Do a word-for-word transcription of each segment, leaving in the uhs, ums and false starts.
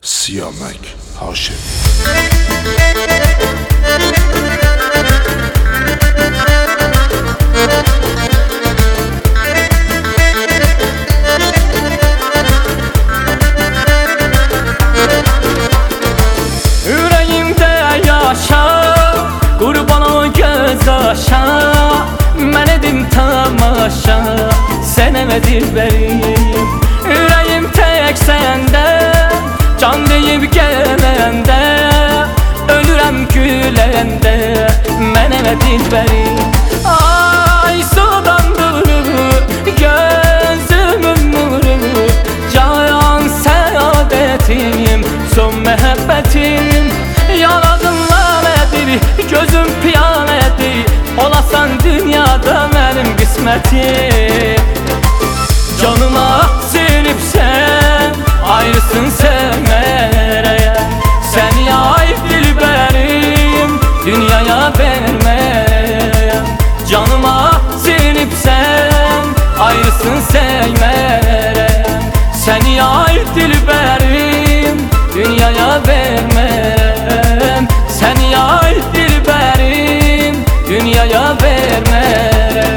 Siyamek Haşim. Yüreğimde yaşa, kurban o göz aşa. Ben edim tamaşa, sen emedir benim. Yüreğim tek sende, can deyip gelende. Ölürəm gülende, ben emedir benim. Ay sudan durur, gözümün nuru. Cayan saadetim, son məhəbbətim. Yaradın lalədir, gözüm piyalədir. Olasan dünyada mənim qismətim. Canıma sinibsən, ayrısın sevmərəyəm. Səni ay dilbərim, dünyaya verməyəm. Canıma sinibsən, ayrısın sevmərəyəm. Səni ay dilbərim, dünyaya verməyəm. Səni ay dilbərim, dünyaya verməyəm.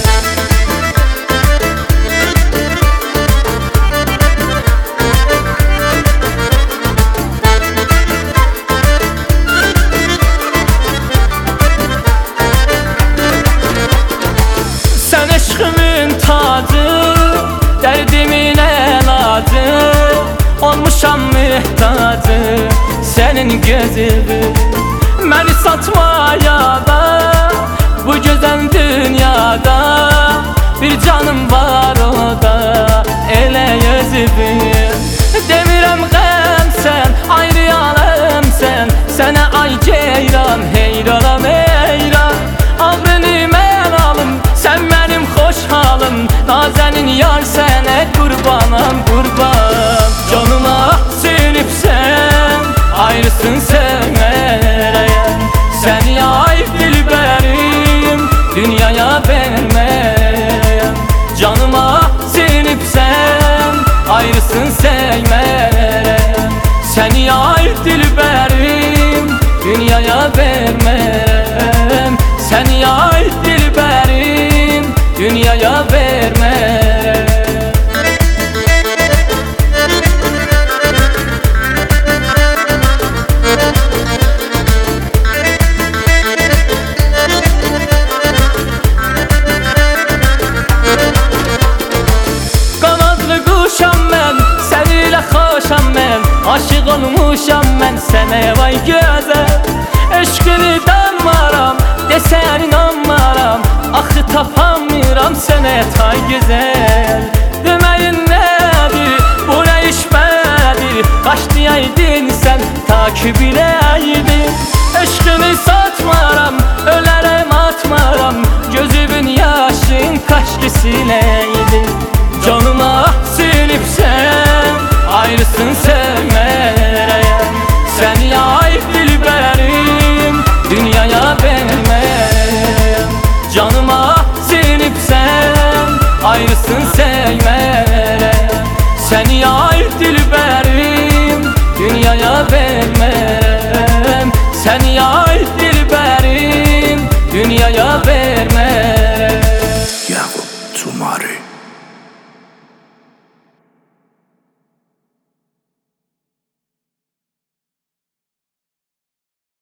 Sən eşqimin tacı, dərdimin əlacı. Olmuşam mühtacı, sənin gözünü. Məni satmaya da, bu gözəl dünyada. Bir canım var o da, elə özümün. Demirəm qəm sən, ayrı aləm sən. Sənə ay ceyran, heyranam heyran. Ağrını mən alım, sən mənim xoş halım. Nazənin yar sənə qurbanam qurban. Canıma sinibsən, ayrısın sevmərəyəm. Səni ay dilbərim, dünyaya verməyəm. Canıma sinibsən, ayrısın sevmərəyəm. Səni ay dilbərim, dünyaya verməyəm. Səni ay dilbərim, dünyaya verməyəm. Qanadlı quşam mən, səni ilə xoşam mən. Aşıq olmuşam mən sənə vay gözəl. Eşqini danmaram, desən inanmaram. Axı tapamıram sənə tay gözəl. Deməyin nədir, bu nə iş mədir? Başlayaydın sən, ta ki biləydin. Eşqini satmaram, ölərəm atmaram. Gözümün yaşın kaşkı siləydin. Canıma sinibsən, ayrısın sevmərəyəm. Səni ay dilbərim, dünyaya verməyəm. Canıma sinibsən, ayrısın sevmərəyəm.